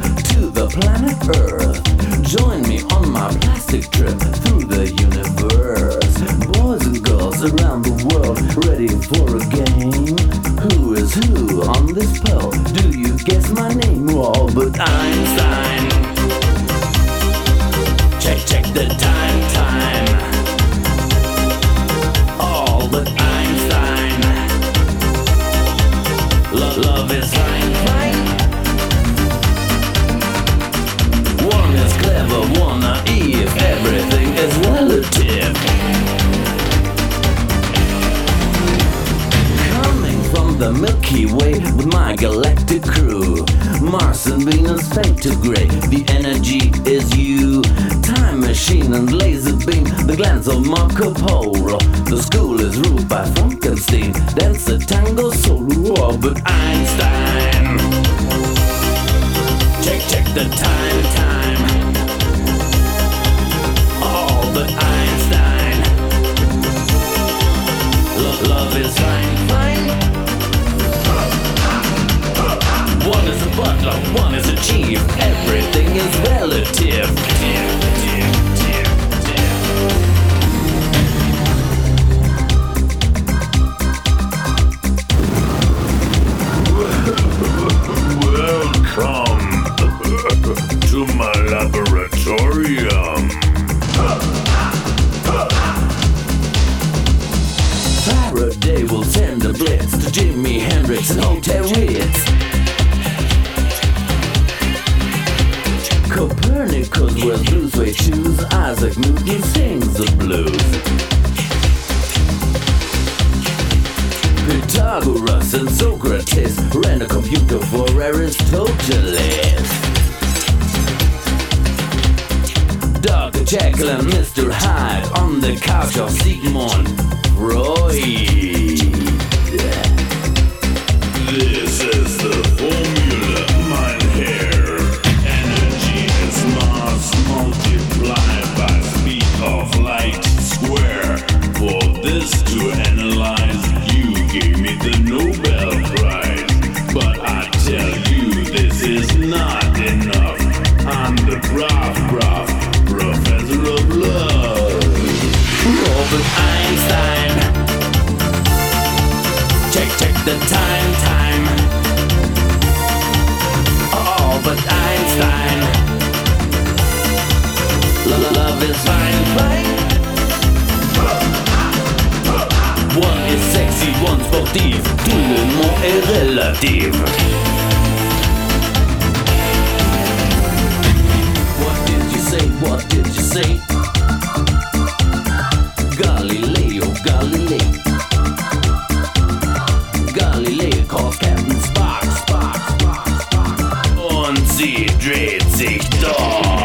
to the planet Earth. Join me on my plastic trip through the universe. Boys and girls around the world, ready for a game? Who is who on this pole? Do you guess my name? Albert Einstein. Check the time. Albert Einstein. Love is fine. One is clever, one naive. Everything is relative. Coming from the Milky Way with my galactic crew. Mars and Venus fade to grey. The energy is you. Time machine and laser beam. The glance of Marco Polo. The school is ruled by Frankenstein. Dance a tango solo. Albert Einstein. Check the time. Albert Einstein. Love is fine. One is a butler, one is a chief. Everything is relative. Welcome to my laboratorium. Faraday will send a blitz to Jimi Hendrix and Hotel Ritz. Copernicus wears blue suede shoes. Isaac Newton sings the blues. Pythagoras and Socrates ran a computer for Aristoteles. Dr. Jekyll and Mr. Hyde on the couch of Sigmund Freud. This is the formula, mein Herr. Energy is mass multiplied by speed of light square. For this to analyze, you gave me the Nobel Prize. But I tell you, this is not enough. I'm the prof, professor of love. Albert Einstein. Check the time. Albert Einstein. Love is fine. One is sexy, one's sportif. Tout le monde est relatif. What did you say? Galileo Galilei. Galilei calls Captain Spark. Und sie dreht sich doch.